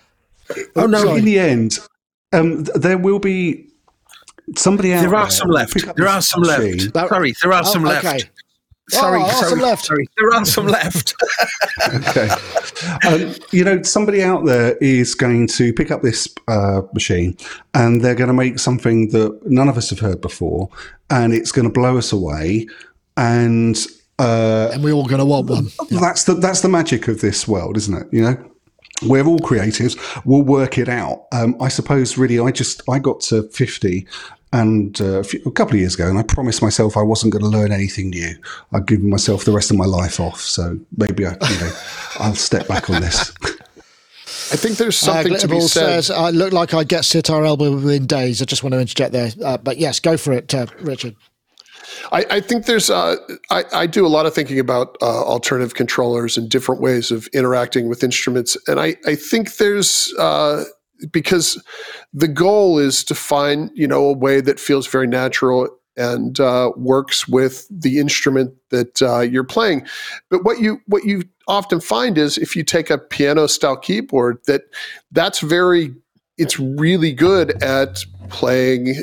In the end, there will be. Somebody out there. There are some left. There are some left. Sorry, there are some left. Sorry, there are some left. Okay. Somebody out there is going to pick up this machine, and they're going to make something that none of us have heard before, and it's going to blow us away. And we're all going to want one. Yeah. That's the magic of this world, isn't it? We're all creatives. We'll work it out. I suppose, really, I got to 50 and a couple of years ago, and I promised myself I wasn't going to learn anything new. I'd given myself the rest of my life off, so maybe I'll step back on this. I think there's something to be said. Says, I look like I'd get sitar elbow within days. I just want to interject there. But yes, go for it, Richard. I think there's I do a lot of thinking about alternative controllers and different ways of interacting with instruments. And I think there's because the goal is to find, a way that feels very natural and works with the instrument that you're playing. But what you often find is if you take a piano style keyboard, it's really good at playing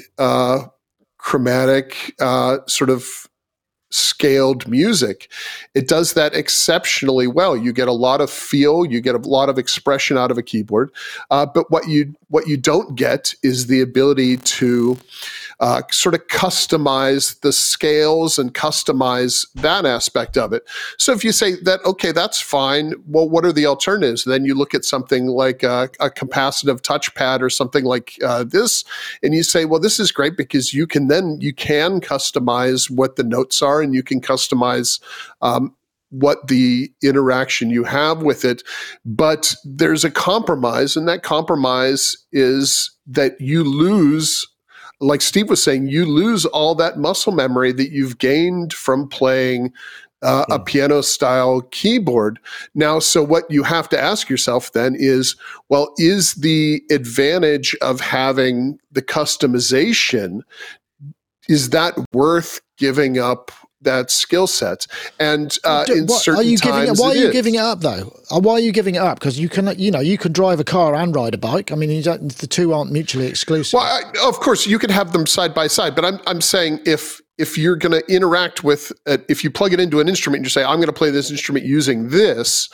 chromatic sort of scaled music. It does that exceptionally well. You get a lot of feel, you get a lot of expression out of a keyboard. But what you don't get is the ability to sort of customize the scales and customize that aspect of it. So if you say that, okay, that's fine. Well, what are the alternatives? Then you look at something like a capacitive touchpad or something like this, and you say, well, this is great because you can customize what the notes are, and you can customize what the interaction you have with it. But there's a compromise, and that compromise is that you lose, like Steve was saying, you lose all that muscle memory that you've gained from playing a piano-style keyboard. Now, so what you have to ask yourself then is, well, is the advantage of having the customization, is that worth giving up that skill set? And in certain times, why are you giving it up though? Why are you giving it up? Because you can drive a car and ride a bike. I mean, the two aren't mutually exclusive. Well, of course, you can have them side by side. But I'm saying if you're going to interact with, if you plug it into an instrument and you say, I'm going to play this instrument using this,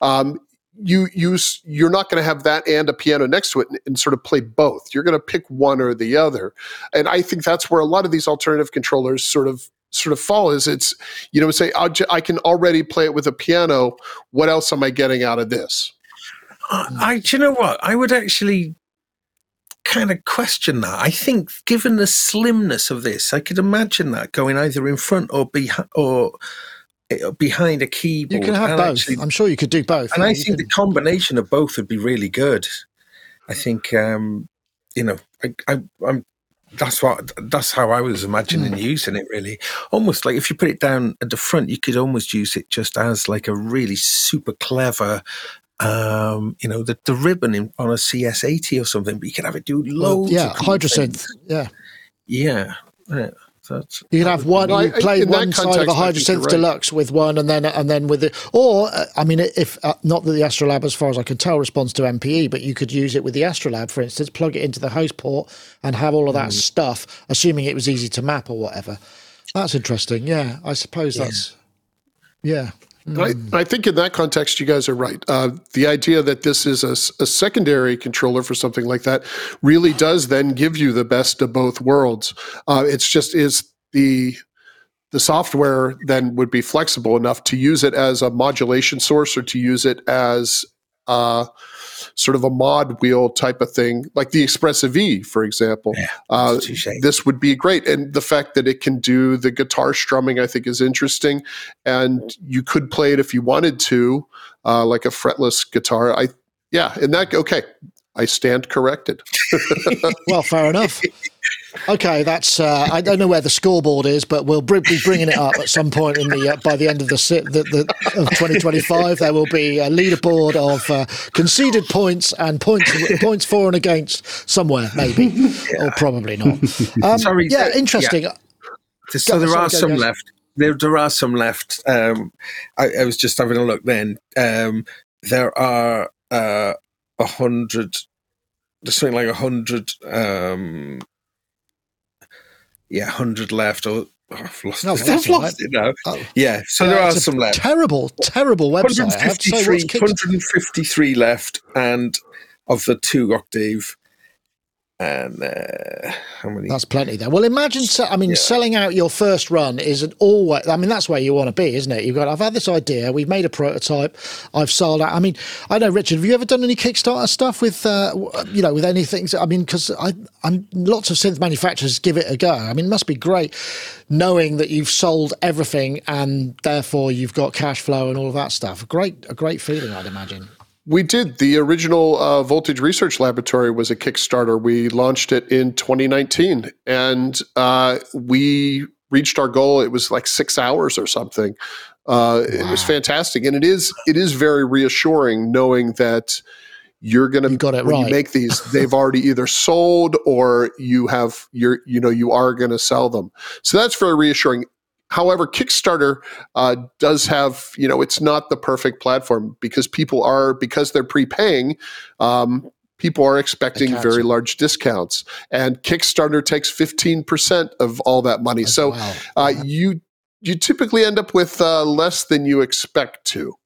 you're not going to have that and a piano next to it and sort of play both. You're going to pick one or the other. And I think that's where a lot of these alternative controllers sort of fall, is it's, say, I can already play it with a piano. What else am I getting out of this? Do you know what? I would actually kind of question that. I think, given the slimness of this, I could imagine that going either in front or behind a keyboard. You can have both. Actually, I'm sure you could do both. And I think the combination of both would be really good. I think, I'm that's how I was imagining using it, really. Almost like if you put it down at the front, you could almost use it just as like a really super clever, the ribbon on a CS80 or something, but you could have it do loads of Hydrosynth. Things. Yeah. So you could have one. You play one side of a Hydrosynth Deluxe with one, and then with it. Or if not that the Astrolab, as far as I can tell, responds to MPE, but you could use it with the Astrolab, for instance, plug it into the host port, and have all of that stuff. Assuming it was easy to map or whatever. That's interesting. Yeah, I suppose that's. Yeah. I think in that context, you guys are right. The idea that this is a secondary controller for something like that really does then give you the best of both worlds. It's just the software then would be flexible enough to use it as a modulation source or to use it as sort of a mod wheel type of thing, like the Expressive E, for example. Yeah, this would be great. And the fact that it can do the guitar strumming, I think, is interesting. And you could play it if you wanted to, like a fretless guitar. I stand corrected. Well, fair enough. Okay, that's. I don't know where the scoreboard is, but we'll be bringing it up at some point in by the end of of 2025. There will be a leaderboard of conceded points and points for and against somewhere, maybe, or probably not. Interesting. Yeah. So there are some left. There are some left. I was just having a look. Then there are 100. There's something like 100. 100 left. I've lost it now. Yeah, so there are some left. Terrible website. 153 left, and of the 2 octave. And how many? That's plenty there. Well, imagine, selling out your first run isn't always, that's where you want to be, isn't it? I've had this idea, we've made a prototype, I've sold out. I know, Richard, have you ever done any Kickstarter stuff with, with anything? Because lots of synth manufacturers give it a go. It must be great knowing that you've sold everything and therefore you've got cash flow and all of that stuff. A great feeling, I'd imagine. We did. The original Voltage Research Laboratory was a Kickstarter. We launched it in 2019, and we reached our goal. It was like 6 hours or something. Wow. It was fantastic, and it is very reassuring knowing that you're going to when you make these, they've already either sold or you are going to sell them. So that's very reassuring. However, Kickstarter does have, it's not the perfect platform because because they're prepaying, people are expecting very large discounts. And Kickstarter takes 15% of all that money. You typically end up with less than you expect to.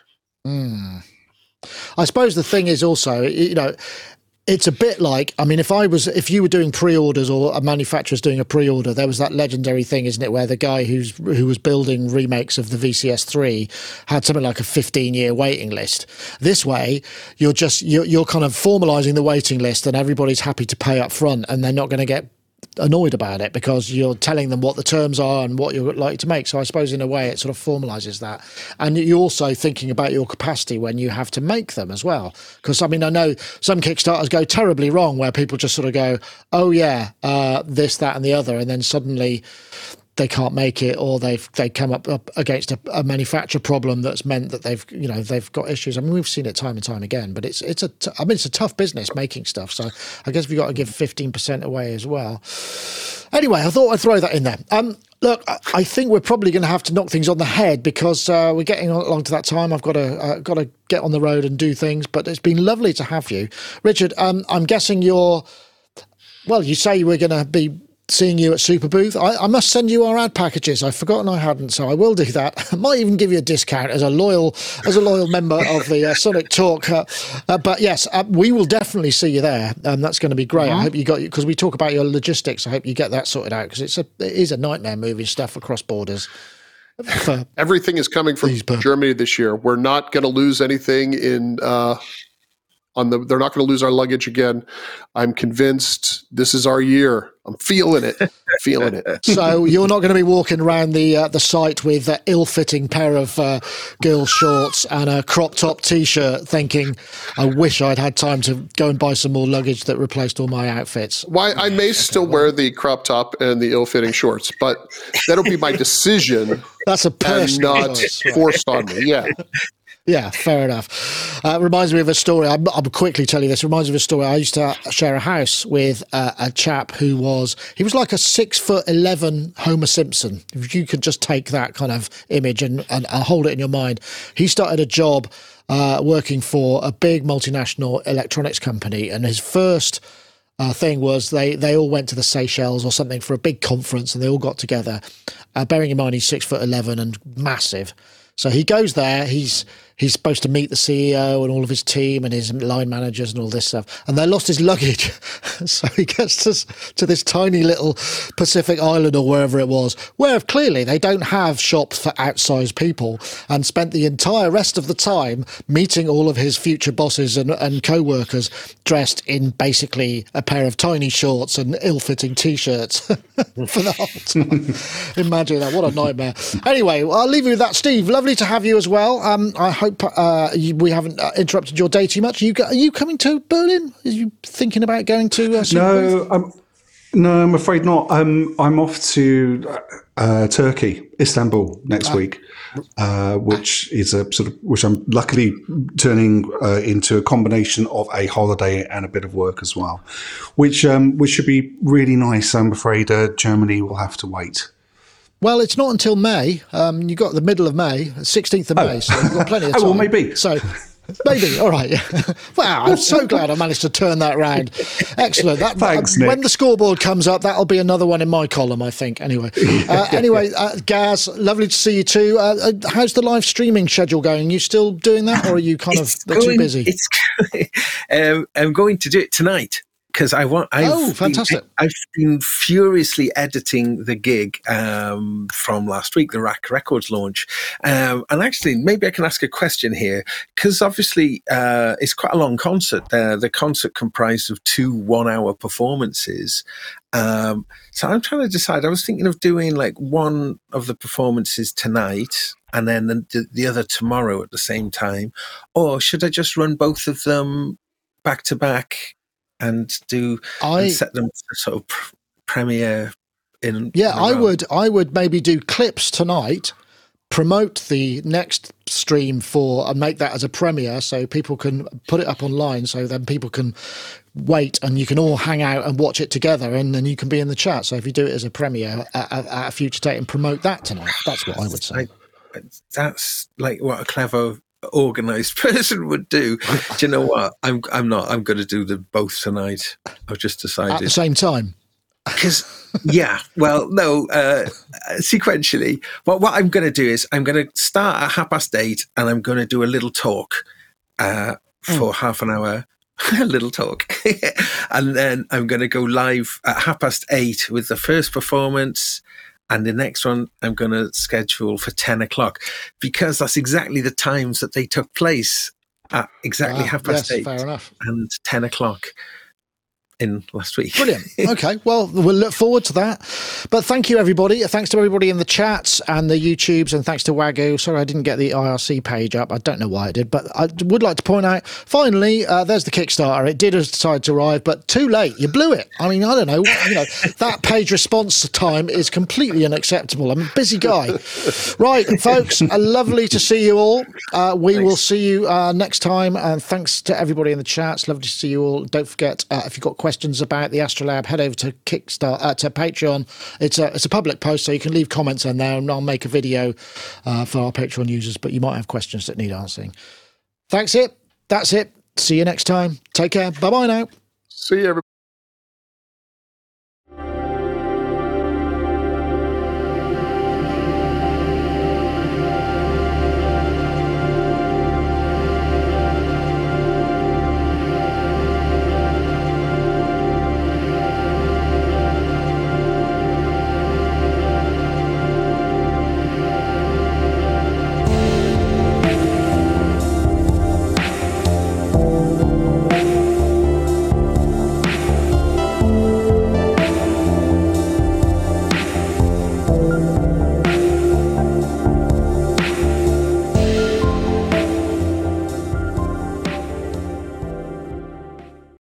I suppose the thing is also, it's a bit like, if you were doing pre-orders or a manufacturer's doing a pre-order, there was that legendary thing, isn't it, where the guy who was building remakes of the VCS3 had something like a 15-year waiting list. This way, you're kind of formalizing the waiting list and everybody's happy to pay up front and they're not going to get annoyed about it because you're telling them what the terms are and what you're likely to make. So I suppose in a way it sort of formalizes that. And you're also thinking about your capacity when you have to make them as well. Because I know some Kickstarters go terribly wrong where people just sort of go, oh yeah, this, that and the other. And then suddenly they can't make it, or they come up against a manufacturer problem that's meant that they've got issues. We've seen it time and time again, but it's a tough business making stuff. So I guess we've got to give 15% away as well. Anyway, I thought I'd throw that in there. Look, I think we're probably going to have to knock things on the head because we're getting along to that time. I've got to get on the road and do things, but it's been lovely to have you, Richard. I'm guessing you say we're going to be seeing you at Super Booth. I must send you our ad packages. I've forgotten I hadn't, so I will do that. I might even give you a discount as a loyal member of the Sonic Talk. But yes, we will definitely see you there. That's going to be great. I hope you got, because we talk about your logistics. I hope you get that sorted out because it is a nightmare moving stuff across borders. Everything is coming from Germany this year. We're not going to lose anything in they're not going to lose our luggage again. I'm convinced this is our year. I'm feeling it. Feeling it. So you're not going to be walking around the site with an ill-fitting pair of girls' shorts and a crop top T-shirt, thinking, "I wish I'd had time to go and buy some more luggage that replaced all my outfits." Why I may still wear the crop top and the ill-fitting shorts, but that'll be my decision. That's a personal and not choice, right? forced on me. Yeah. Yeah, fair enough. Reminds me of a story. I'll quickly tell you this. Reminds me of a story. I used to share a house with a chap who was like a 6'11" Homer Simpson. If you could just take that kind of image and hold it in your mind. He started a job working for a big multinational electronics company, and his first thing was they all went to the Seychelles or something for a big conference, and they all got together. Bearing in mind he's 6'11" and massive. So he goes there, he's supposed to meet the CEO and all of his team and his line managers and all this stuff. And they lost his luggage. So he gets to this tiny little Pacific island or wherever it was, where clearly they don't have shops for outsized people, and spent the entire rest of the time meeting all of his future bosses and co-workers dressed in basically a pair of tiny shorts and ill-fitting T-shirts for the whole time. Imagine that. What a nightmare. Anyway, I'll leave you with that. Steve, lovely to have you as well. I hope we haven't interrupted your day too much. Are you coming to Berlin? Are you thinking about going to No, I'm afraid not. I'm off to Turkey, Istanbul next week, which is which I'm luckily turning into a combination of a holiday and a bit of work as well, which should be really nice. I'm afraid Germany will have to wait. Well, it's not until May. You've got the middle of May, 16th of May, so you've got plenty of time. Well, maybe. So, maybe. All right. Wow, I'm so glad I managed to turn that round. Excellent. Thanks, Nick. When the scoreboard comes up, that'll be another one in my column, I think. Anyway, Gaz, lovely to see you too. How's the live streaming schedule going? You still doing that, or are you kind of too busy? I'm going to do it tonight. Because fantastic! I've been furiously editing the gig from last week, the Rack Records launch, and actually, maybe I can ask a question here, because obviously it's quite a long concert. The concert comprised of 2 one-hour performances. So I'm trying to decide. I was thinking of doing like one of the performances tonight, and then the other tomorrow at the same time, or should I just run both of them back to back? And set them to sort of premiere in. Yeah, I would maybe do clips tonight, promote the next stream and make that as a premiere, so people can put it up online, so then people can wait and you can all hang out and watch it together, and then you can be in the chat. So if you do it as a premiere at a future date and promote that tonight, that's what I would say. That's like what a clever organized person would do. Do you know what? I'm not. I'm going to do them both tonight. I've just decided at the same time. Because sequentially. What I'm going to do is I'm going to start at 8:30, and I'm going to do a little talk for half an hour. A little talk, and then I'm going to go live at 8:30 with the first performance. And the next one I'm going to schedule for 10 o'clock, because that's exactly the times that they took place, at exactly 8:30 fair enough. And 10 o'clock in last week. Brilliant. Okay, well, we'll look forward to that. But thank you, everybody. Thanks to everybody in the chats and the YouTubes, and thanks to Wagyu. Sorry I didn't get the IRC page up. I don't know why I did, but I would like to point out, finally, there's the Kickstarter. It did decide to arrive, but too late. You blew it. I mean, I don't know. That page response time is completely unacceptable. I'm a busy guy. Right, folks, lovely to see you all. We will see you next time, and thanks to everybody in the chats. Lovely to see you all. Don't forget, if you've got questions about the Astrolab, head over to Kickstarter, to Patreon. It's a public post, so you can leave comments on there, and I'll make a video for our Patreon users, but you might have questions that need answering. That's it. See you next time. Take care. Bye-bye now. See you, everybody.